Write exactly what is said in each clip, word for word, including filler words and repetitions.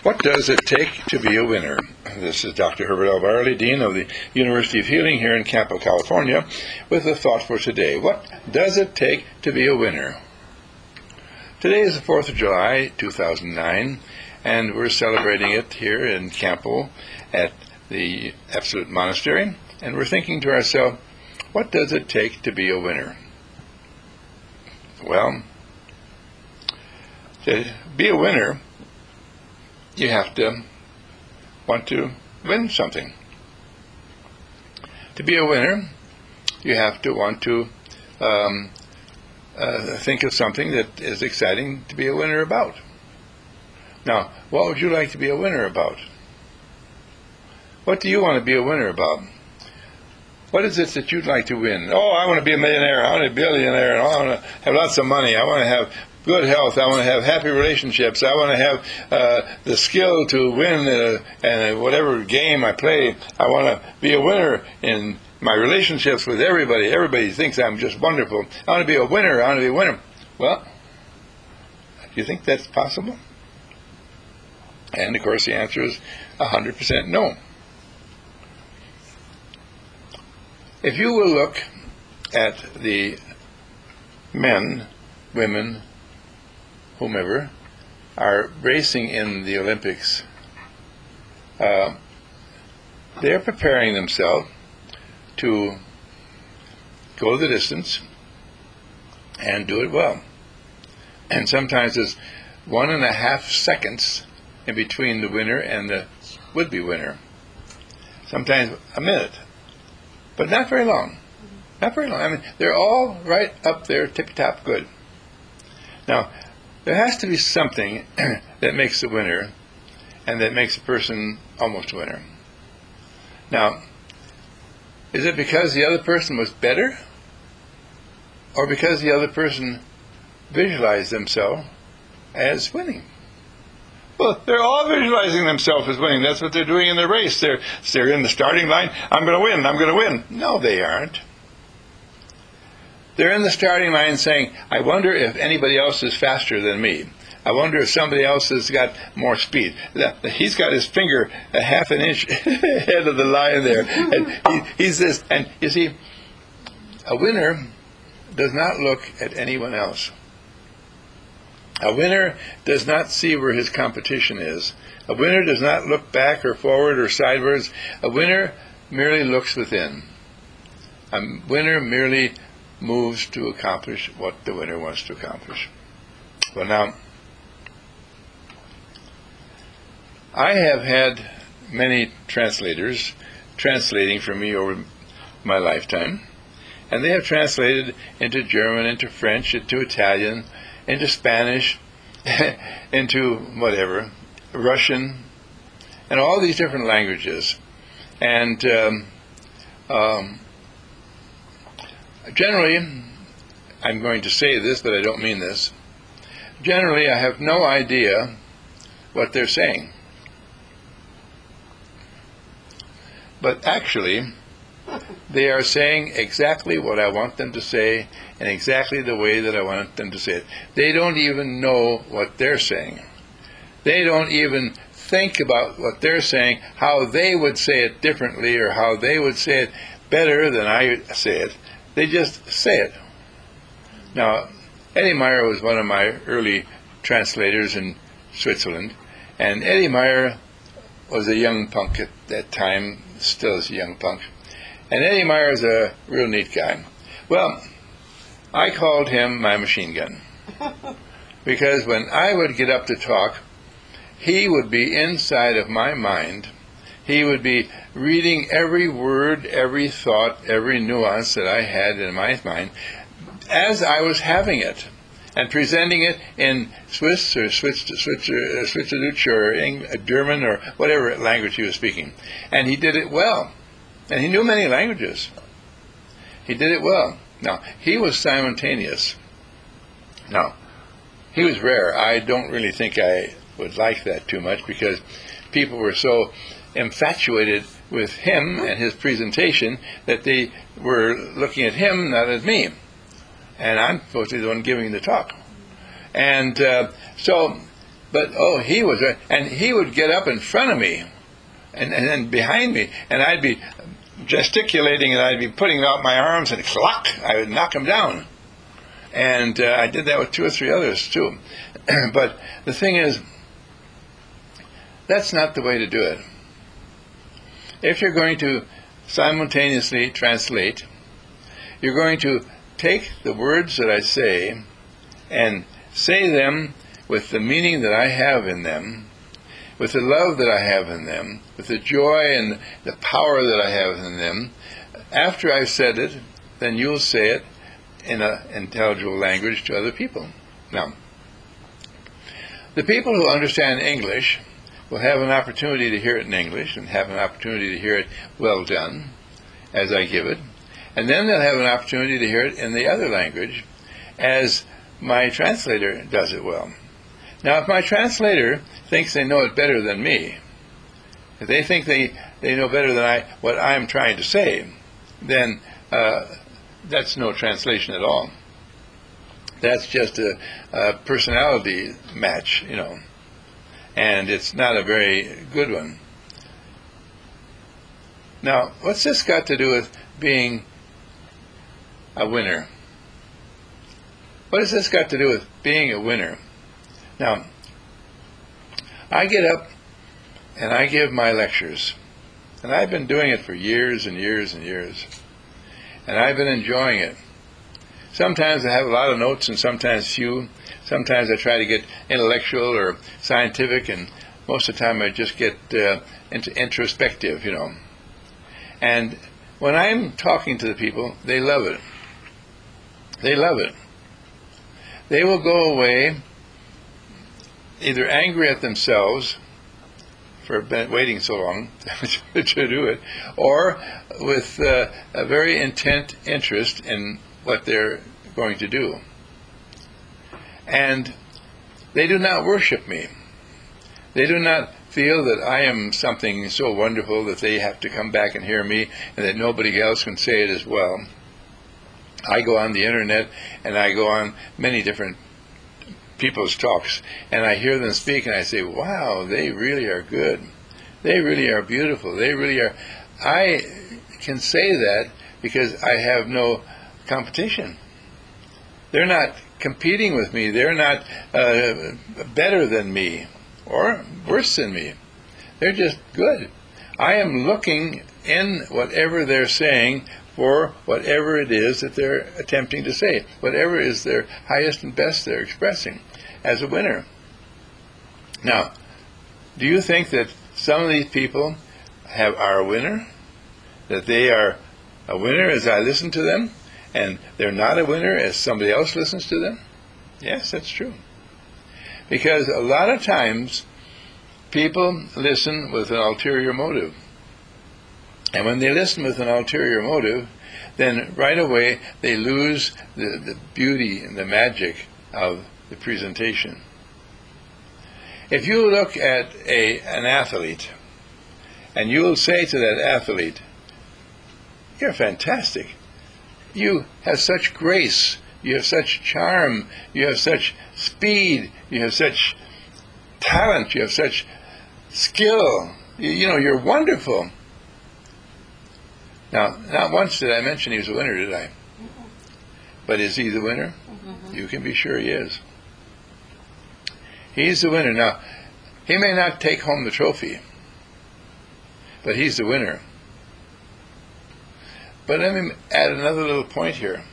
What does it take to be a winner? This is Doctor Herbert L. Barley, Dean of the University of Healing here in Campo, California, with a thought for today. What does it take to be a winner? Today is the fourth of July, two thousand nine, and we're celebrating it here in Campo at the Absolute Monastery, and we're thinking to ourselves, what does it take to be a winner? Well, to be a winner, you have to want to win something. To be a winner, you have to want to um, uh, think of something that is exciting to be a winner about. Now, what would you like to be a winner about? What do you want to be a winner about? What is it that you'd like to win? Oh, I want to be a millionaire. I want to be a billionaire. I want to have lots of money. I want to have good health. I want to have happy relationships. I want to have uh, the skill to win uh, and whatever game I play. I want to be a winner in my relationships with everybody. Everybody thinks I'm just wonderful. I want to be a winner. I want to be a winner. Well, do you think that's possible? And, of course, the answer is one hundred percent no. If you will look at the men, women, whomever, are racing in the Olympics, uh, they're preparing themselves to go the distance and do it well. And sometimes it's one and a half seconds in between the winner and the would-be winner. Sometimes a minute. But not very long. Not very long. I mean, they're all right up there, tip-top good. Now, there has to be something that makes the winner and that makes a person almost a winner. Now, is it because the other person was better? Or because the other person visualized themselves as winning? Well, they're all visualizing themselves as winning. That's what they're doing in the race. They're, they're in the starting line. I'm going to win. I'm going to win. No, they aren't. They're in the starting line saying, I wonder if anybody else is faster than me. I wonder if somebody else has got more speed. He's got his finger a half an inch ahead of the line there. And he, he's this. And you see, a winner does not look at anyone else. A winner does not see where his competition is. A winner does not look back or forward or sideways. A winner merely looks within. A winner merely moves to accomplish what the winner wants to accomplish. Well, now, I have had many translators translating for me over my lifetime, and they have translated into German, into French, into Italian, into Spanish, into whatever, Russian, and all these different languages. And um, um, generally, I'm going to say this, but I don't mean this. Generally, I have no idea what they're saying. But actually, they are saying exactly what I want them to say in exactly the way that I want them to say it. They don't even know what they're saying. They don't even think about what they're saying, how they would say it differently or how they would say it better than I say it. They just say it. Now, Eddie Meyer was one of my early translators in Switzerland, and Eddie Meyer was a young punk at that time, still is a young punk. And Eddie Meyer is a real neat guy. Well, I called him my machine gun. Because when I would get up to talk, he would be inside of my mind. He would be reading every word, every thought, every nuance that I had in my mind as I was having it, and presenting it in Swiss or Swiss, Swiss, uh, Switzerdeutsch or English, German or whatever language he was speaking. And he did it well. And he knew many languages. He did it well. Now, he was simultaneous. Now, he was rare. I don't really think I would like that too much because people were so infatuated with him and his presentation that they were looking at him, not at me. And I'm supposed to be the one giving the talk. And uh, so But, oh, he was, and he would get up in front of me and, and then behind me, and I'd be gesticulating, and I'd be putting out my arms, and clock, I would knock him down. And uh, I did that with two or three others, too. But the thing is, that's not the way to do it. If you're going to simultaneously translate, you're going to take the words that I say and say them with the meaning that I have in them, with the love that I have in them, with the joy and the power that I have in them. After I've said it, then you'll say it in an intelligible language to other people. Now, the people who understand English will have an opportunity to hear it in English and have an opportunity to hear it well done as I give it. And then they'll have an opportunity to hear it in the other language as my translator does it well. Now, if my translator thinks they know it better than me, if they think they, they know better than I what I'm trying to say, then uh, that's no translation at all. That's just a, a personality match, you know, and it's not a very good one. Now, what's this got to do with being a winner? What has this got to do with being a winner? Now, I get up and I give my lectures, and I've been doing it for years and years and years, and I've been enjoying it. Sometimes I have a lot of notes and sometimes few. Sometimes I try to get intellectual or scientific, and most of the time I just get uh, introspective, you know. And when I'm talking to the people, they love it. They love it. They will go away either angry at themselves for waiting so long to do it, or with uh, a very intent interest in what they're going to do. And they do not worship me. They do not feel that I am something so wonderful that they have to come back and hear me and that nobody else can say it as well. I go on the internet and I go on many different people's talks, and I hear them speak, and I say, wow, they really are good. They really are beautiful. They really are. I can say that because I have no competition. They're not competing with me. They're not uh, better than me or worse than me. They're just good. I am looking in whatever they're saying for whatever it is that they're attempting to say, whatever is their highest and best they're expressing as a winner. Now, do you think that some of these people have are a winner? That they are a winner as I listen to them, and they're not a winner as somebody else listens to them? Yes, that's true. Because a lot of times people listen with an ulterior motive. And when they listen with an ulterior motive, then right away they lose the, the beauty and the magic of the presentation. If you look at a an athlete, and you will say to that athlete, you're fantastic. You have such grace. You have such charm. You have such speed. You have such talent. You have such skill. You, you know, you're wonderful. Now, not once did I mention he was a winner, did I? Mm-hmm. But is he the winner? Mm-hmm. You can be sure he is. He's the winner. Now, he may not take home the trophy, but he's the winner. But let me add another little point here.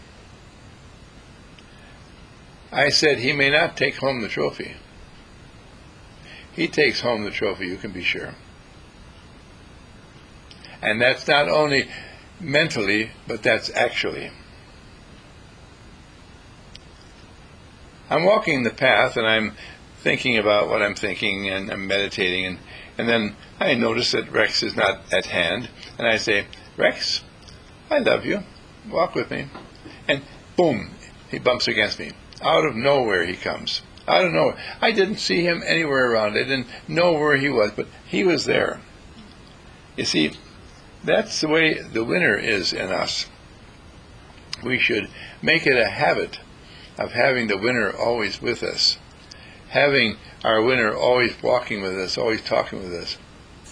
I said he may not take home the trophy. He takes home the trophy, you can be sure. And that's not only mentally, but that's actually. I'm walking the path, and I'm thinking about what I'm thinking, and I'm meditating, and, and then I notice that Rex is not at hand, and I say, Rex, I love you. Walk with me. And boom, he bumps against me. Out of nowhere he comes. Out of nowhere. I didn't see him anywhere around. I didn't know where he was, but he was there. You see, that's the way the winner is in us. We should make it a habit of having the winner always with us, having our winner always walking with us, always talking with us.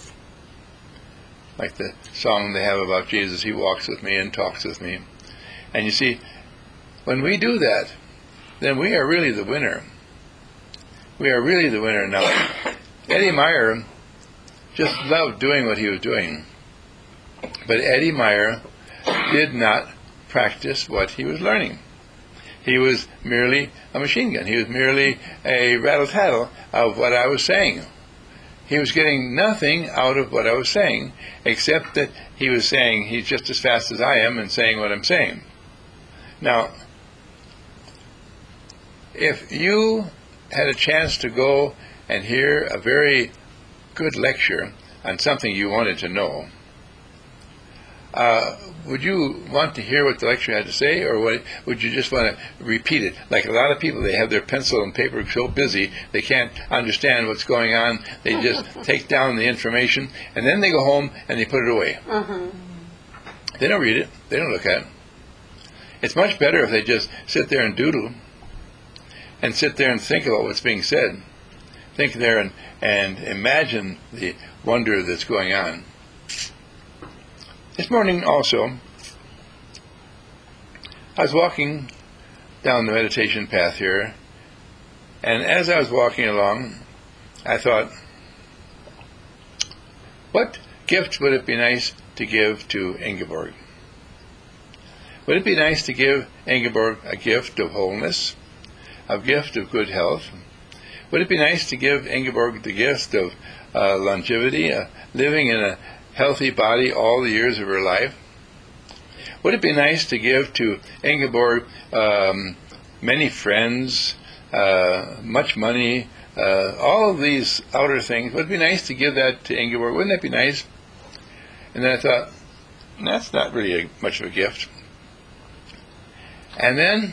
Like the song they have about Jesus, he walks with me and talks with me. And you see, when we do that, then we are really the winner. We are really the winner. Now, Eddie Meyer just loved doing what he was doing. But Eddie Meyer did not practice what he was learning. He was merely a machine gun. He was merely a rattle-tattle of what I was saying. He was getting nothing out of what I was saying, except that he was saying he's just as fast as I am and saying what I'm saying. Now, if you had a chance to go and hear a very good lecture on something you wanted to know, uh, would you want to hear what the lecturer had to say, or would, would you just want to repeat it? Like a lot of people, they have their pencil and paper so busy they can't understand what's going on. They just take down the information, and then they go home and they put it away. Uh-huh. They don't read it. They don't look at it. It's much better if they just sit there and doodle and sit there and think about what's being said. Think there and, and imagine the wonder that's going on. This morning also, I was walking down the meditation path here, and as I was walking along, I thought, what gift would it be nice to give to Ingeborg? Would it be nice to give Ingeborg a gift of wholeness, a gift of good health? Would it be nice to give Ingeborg the gift of uh, longevity, uh, living in a healthy body all the years of her life? Would it be nice to give to Ingeborg um, many friends, uh, much money, uh, all of these outer things? Would it be nice to give that to Ingeborg? Wouldn't that be nice? And then I thought, that's not really a, much of a gift. And then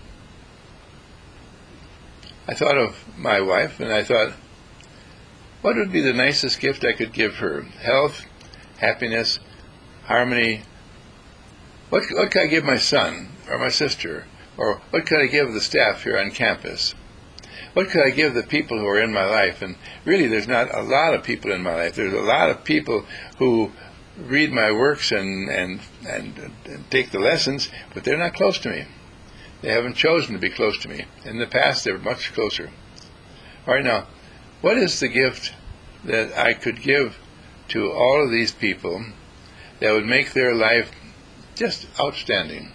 I thought of my wife, and I thought, what would be the nicest gift I could give her? Health, happiness, harmony. What, what could I give my son or my sister? Or what could I give the staff here on campus? What could I give the people who are in my life? And really, there's not a lot of people in my life. There's a lot of people who read my works and, and, and, and take the lessons, but they're not close to me. They haven't chosen to be close to me. In the past, they were much closer. All right, now, what is the gift that I could give to all of these people that would make their life just outstanding?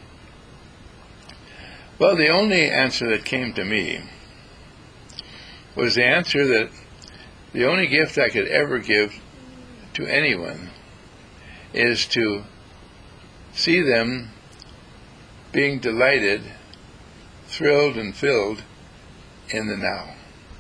Well, the only answer that came to me was the answer that the only gift I could ever give to anyone is to see them being delighted, thrilled, and filled in the now.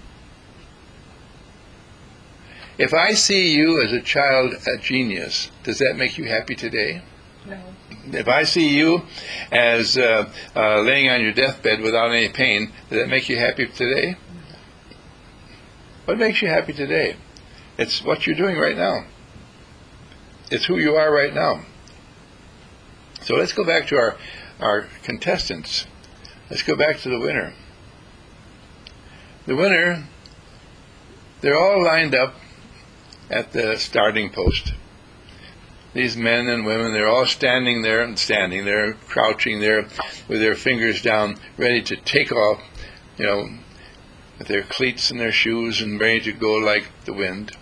If I see you as a child, a genius, does that make you happy today? No. If I see you as uh, uh, laying on your deathbed without any pain, does that make you happy today? What makes you happy today? It's what you're doing right now. It's who you are right now. So let's go back to our, our contestants. Let's go back to the winner. The winner, they're all lined up at the starting post. These men and women, they're all standing there and standing there, crouching there with their fingers down, ready to take off, you know, with their cleats and their shoes and ready to go like the wind.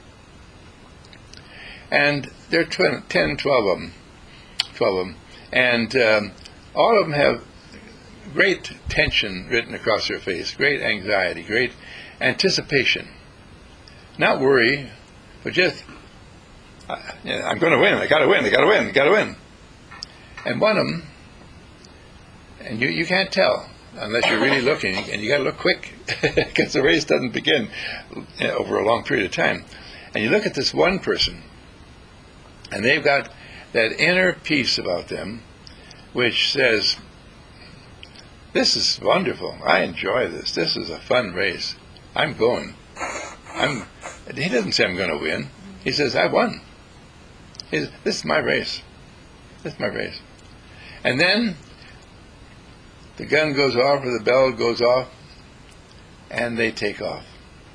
And there are tw- ten, twelve of them. twelve of them. And um, all of them have great tension written across their face, great anxiety, great anticipation. Not worry, but just, uh, you know, I'm going to win, I got to win, I got to win, I got to win. And one of them, and you, you can't tell unless you're really looking, and you got to look quick because the race doesn't begin, you know, over a long period of time. And you look at this one person, and they've got that inner peace about them which says, this is wonderful, I enjoy this, this is a fun race, I'm going. I'm, he doesn't say I'm going to win, he says I won. He says, this is my race, this is my race. And then the gun goes off or the bell goes off and they take off.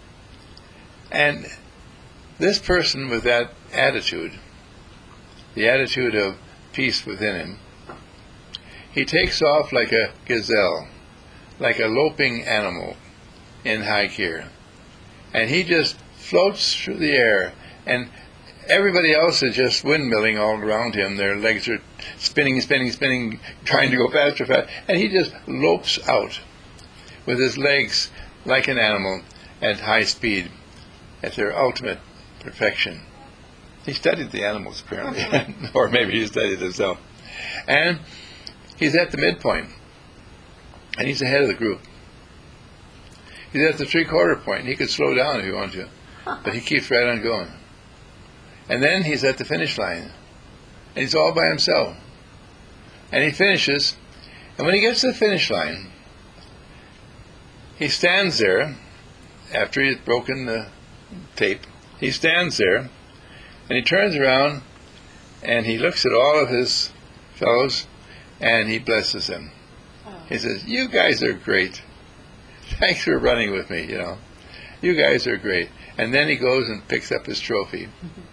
And this person with that attitude, the attitude of peace within him, he takes off like a gazelle, like a loping animal in high gear. And he just floats through the air, and everybody else is just windmilling all around him. Their legs are spinning, spinning, spinning, trying to go faster, faster. And he just lopes out with his legs like an animal at high speed, at their ultimate perfection. He studied the animals, apparently, or maybe he studied himself. And he's at the midpoint, and he's ahead of the group. He's at the three-quarter point. He could slow down if he wanted to, but he keeps right on going. And then he's at the finish line, and he's all by himself. And he finishes, and when he gets to the finish line, he stands there, after he's broken the tape, he stands there, and he turns around, and he looks at all of his fellows, and he blesses them. He says, "You guys are great. Thanks for running with me, you know. You guys are great." And then he goes and picks up his trophy.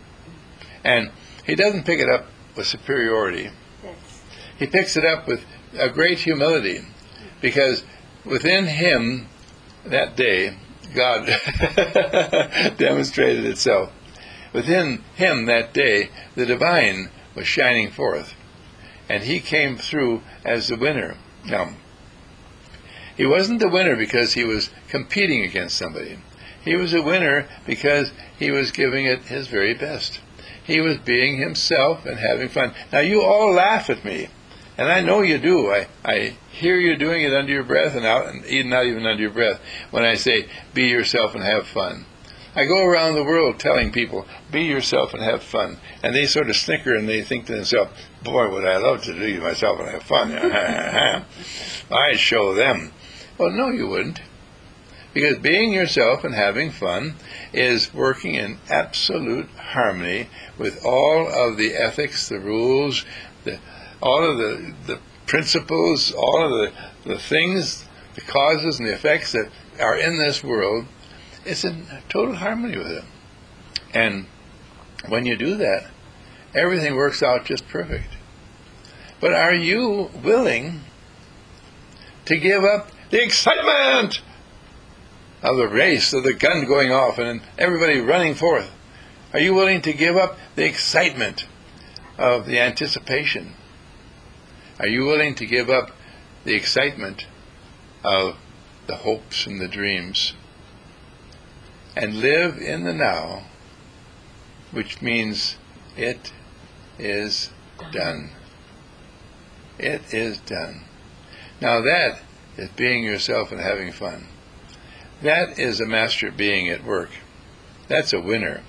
And he doesn't pick it up with superiority. He picks it up with a great humility, because within him that day, God demonstrated itself. Within him that day, the divine was shining forth, and he came through as the winner. Now, he wasn't the winner because he was competing against somebody. He was a winner because he was giving it his very best. He was being himself and having fun. Now, you all laugh at me, and I know you do. I, I hear you doing it under your breath and out, and even not even under your breath, when I say, be yourself and have fun. I go around the world telling people, be yourself and have fun. And they sort of snicker and they think to themselves, boy, would I love to do myself and have fun. I'd show them. Well, no, you wouldn't. Because being yourself and having fun is working in absolute harmony with all of the ethics, the rules, the, all of the, the principles, all of the, the things, the causes and the effects that are in this world. It's in total harmony with it. And when you do that, everything works out just perfect. But are you willing to give up the excitement of the race, of the gun going off and everybody running forth? Are you willing to give up the excitement of the anticipation? Are you willing to give up the excitement of the hopes and the dreams and live in the now, which means it is done. It is done. Now that is being yourself and having fun. That is a master being at work. That's a winner.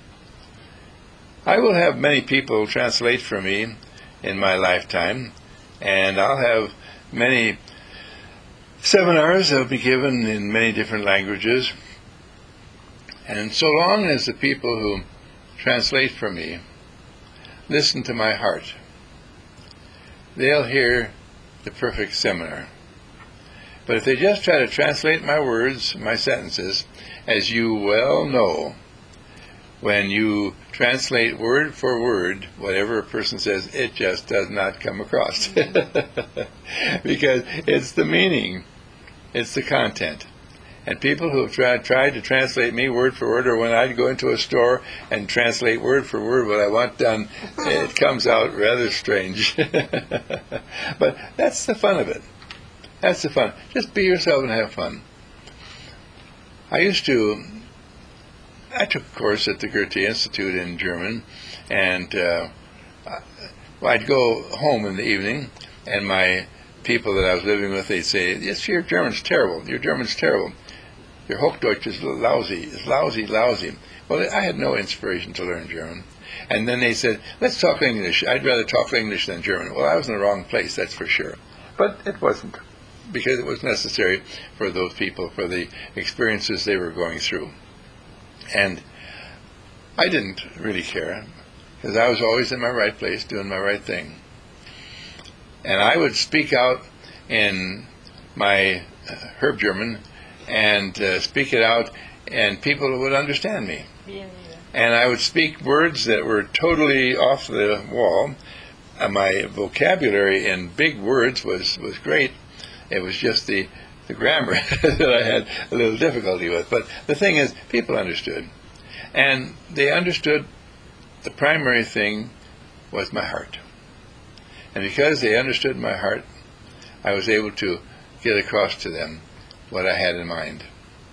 I will have many people translate for me in my lifetime, and I'll have many seminars that will be given in many different languages. And so long as the people who translate for me listen to my heart, they'll hear the perfect seminar. But if they just try to translate my words, my sentences, as you well know, when you translate word for word whatever a person says, it just does not come across. Because it's the meaning, it's the content. And people who have tried, tried to translate me word for word, or when I'd go into a store and translate word for word what I want done, it comes out rather strange. But that's the fun of it. That's the fun. Just be yourself and have fun. I used to, I took a course at the Goethe Institute in German, and uh, I'd go home in the evening, and my people that I was living with, they'd say, yes, your German's terrible. Your German's terrible. Your Hochdeutsch is lousy. It's lousy, lousy. Well, I had no inspiration to learn German. And then they said, let's talk English. I'd rather talk English than German. Well, I was in the wrong place, that's for sure. But it wasn't, because it was necessary for those people, for the experiences they were going through. And I didn't really care, because I was always in my right place, doing my right thing. And I would speak out in my uh, Herb German, and uh, speak it out and people would understand me. Yeah, yeah. And I would speak words that were totally off the wall. Uh, my vocabulary in big words was, was great. It was just the, the grammar that I had a little difficulty with. But the thing is, people understood. And they understood the primary thing was my heart. And because they understood my heart, I was able to get across to them what I had in mind.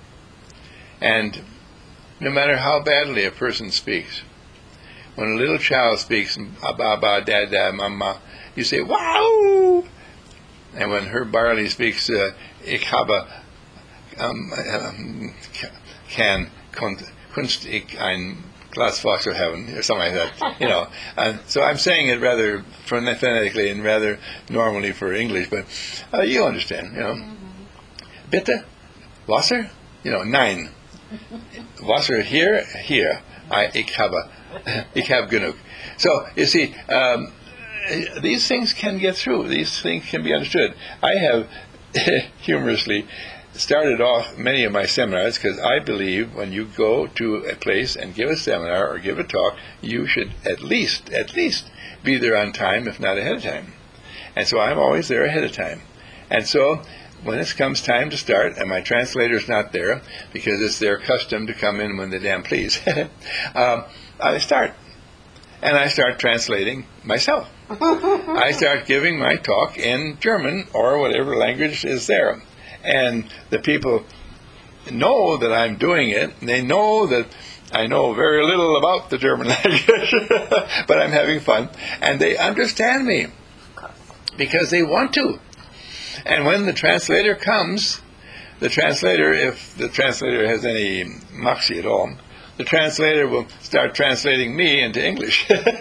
And no matter how badly a person speaks, when a little child speaks, ba-ba, da-da, mama, you say, wow! And when Herb Barley speaks, uh, ich habe um, um, kann Kunst ich ein Glas Wasser haben, or something like that, you know. And so I'm saying it rather phonetically and rather normally for English, but uh, you understand, you know. Mm-hmm. Bitte? Wasser? You know, nein. Wasser hier? Hier. I, ich habe. Ich habe genug. So, you see, um, these things can get through. These things can be understood. I have humorously started off many of my seminars because I believe when you go to a place and give a seminar or give a talk, you should at least, at least be there on time, if not ahead of time. And so I'm always there ahead of time. And so when it comes time to start, and my translator's not there because it's their custom to come in when they damn please, um, I start. And I start translating myself. I start giving my talk in German or whatever language is there. And the people know that I'm doing it. They know that I know very little about the German language, but I'm having fun. And they understand me because they want to. And when the translator comes, the translator, if the translator has any moxie at all, the translator will start translating me into English. and,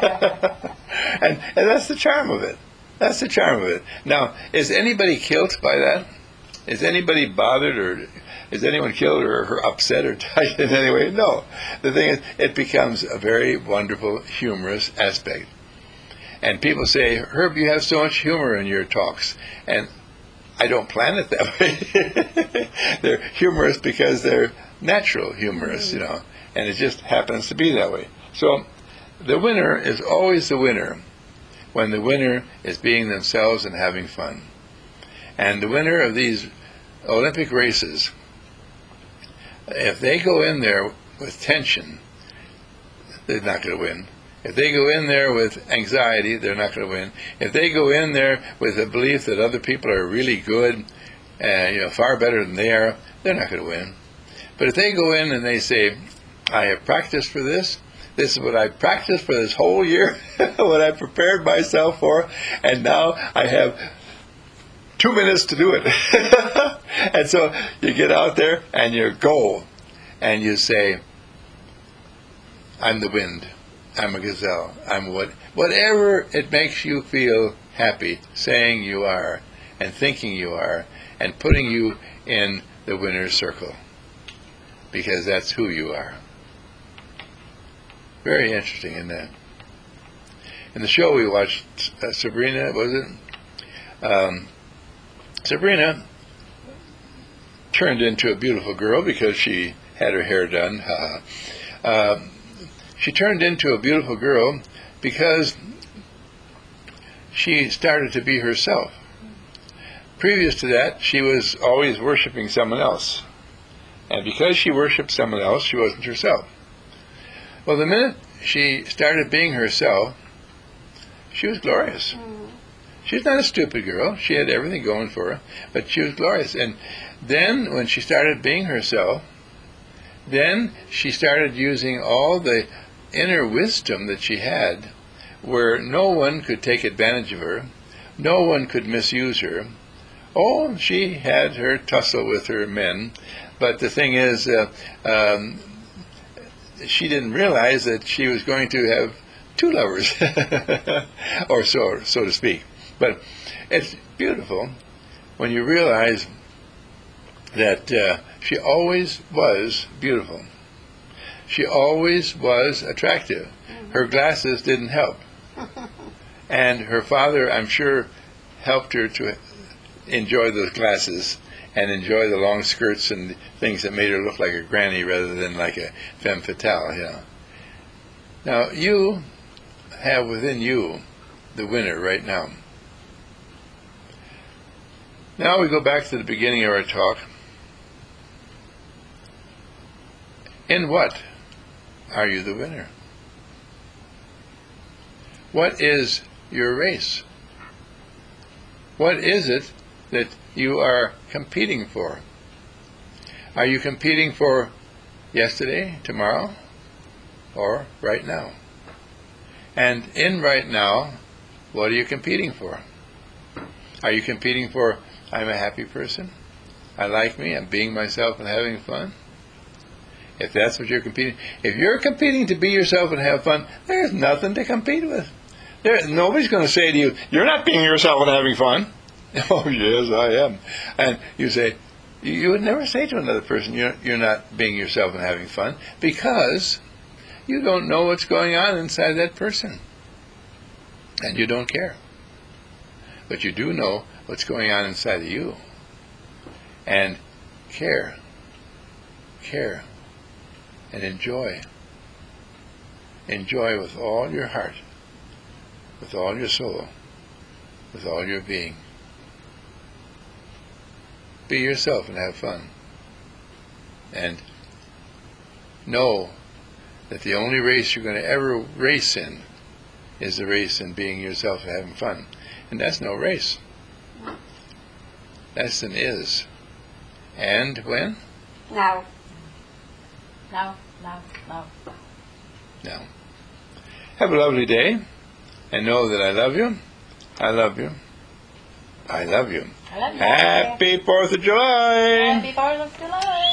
and that's the charm of it. That's the charm of it. Now, is anybody killed by that? Is anybody bothered, or is anyone killed or upset or touched in any way? No. The thing is, it becomes a very wonderful, humorous aspect. And people say, Herb, you have so much humor in your talks. And I don't plan it that way. They're humorous because they're natural humorous, you know. And it just happens to be that way. So the winner is always the winner when the winner is being themselves and having fun. And the winner of these Olympic races, if they go in there with tension, they're not going to win. If they go in there with anxiety, they're not going to win. If they go in there with the belief that other people are really good, and you know, far better than they are, they're not going to win. But if they go in and they say, I have practiced for this, this is what I practiced for this whole year, what I prepared myself for, and now I have two minutes to do it. And so you get out there and you go and you say, I'm the wind, I'm a gazelle, I'm what, whatever it makes you feel happy saying you are and thinking you are and putting you in the winner's circle, because that's who you are. Very interesting, isn't that? In the show we watched, uh, Sabrina, was it? Um, Sabrina turned into a beautiful girl because she had her hair done. uh, she turned into a beautiful girl because she started to be herself. Previous to that, she was always worshiping someone else. And because she worshiped someone else, she wasn't herself. Well, the minute she started being herself, she was glorious. She's not a stupid girl. She had everything going for her, but she was glorious. And then when she started being herself, then she started using all the inner wisdom that she had, where no one could take advantage of her, no one could misuse her. Oh, she had her tussle with her men, but the thing is, uh, um, she didn't realize that she was going to have two lovers, or so, so to speak. But it's beautiful when you realize that uh, she always was beautiful. She always was attractive. Her glasses didn't help. And her father, I'm sure, helped her to enjoy those glasses and enjoy the long skirts and things that made her look like a granny rather than like a femme fatale, you know. Now, you have within you the winner right now. Now we go back to the beginning of our talk. In what are you the winner? What is your race? What is it that you are competing for? Are you competing for yesterday, tomorrow, or right now? And in right now, what are you competing for? Are you competing for, I'm a happy person, I like me, I'm being myself and having fun? If that's what you're competing, if you're competing to be yourself and have fun, there's nothing to compete with. There, nobody's going to say to you, you're not being yourself and having fun. Oh, yes, I am. And you say, you would never say to another person, you're, you're not being yourself and having fun, because you don't know what's going on inside that person. And you don't care. But you do know what's going on inside of you. And care. Care. And enjoy. Enjoy with all your heart, with all your soul, with all your being. Be yourself and have fun. And know that the only race you're going to ever race in is the race in being yourself and having fun. And that's no race. That's an is. And when? Now. Now, now, now. Now. Have a lovely day, and know that I love you. I love you. I love you. I love you. Happy Fourth of July! Happy Fourth of July!